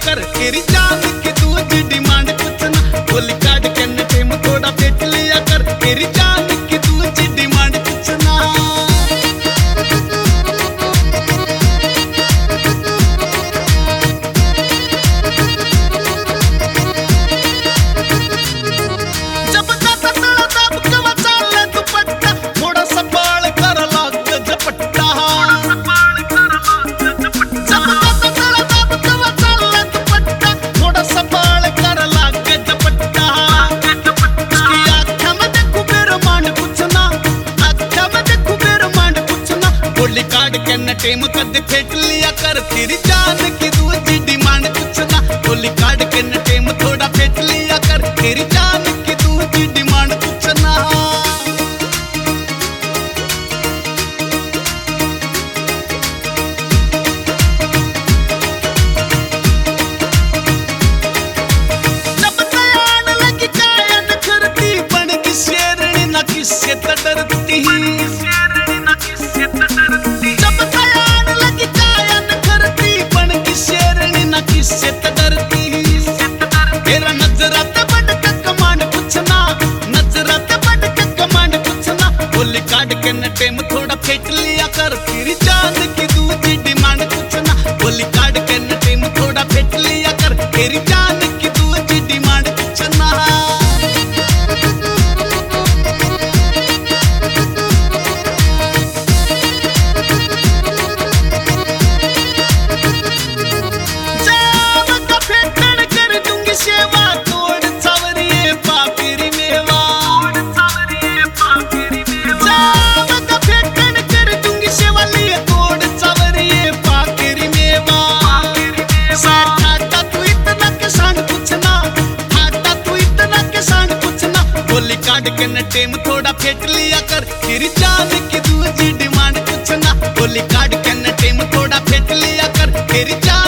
कर, तेरी जान की दूजी डिमांड कुछ ना, गोली काट के नटे में थोड़ा फेंक लिया कर, तेरी जान की दूजी डिमांड कुछ ना। जब जाता तड़ा दब के बचा ले दुपट्टा, थोड़ा सा बाल कर लाग झपट्टा, गोली काट के नटे में कद फेंक लिया कर, तेरी जान की दूजी डिमांड कुछ ना, गोली काट के नटे में थोड़ा फेंक लिया कर, तेरी जान की दूजी डिमांड कुछ ना। जब दयान लगी कायन करती, बन की शेरनी ना किससे डरती, जब दयान लगी कायन करती, बन की शेरनी ना किससे डरती, तेरा नजरात बढ़ के कमांड कुछ ना, नजरात बढ़ के कमांड कुछ ना, गोली काट के नटे में थोड़ा फेंक लिया कर, तेरी जान की दूजी डिमांड कुछ ना, गोली काट के नटे में थोड़ा फेंक लिया कर, तेरी जान की दूजी डिमांड कुछ ना। सेवा तोड़ सवरिए पापिरी मेवा, जाम का फेंकन कर दूंगी सेवा, लिए तोड़ सवरिए पापिरी मेवा। ठाटा तू इतना के सांड कुछ ना, ठाटा तू इतना के सांड कुछ ना, गोली काट के नटे में थोड़ा फेंक लिया कर, तेरी जान की दूजी डिमांड कुछ ना, गोली काट के नटे में थोड़ा फेंक लिया कर, तेरी जान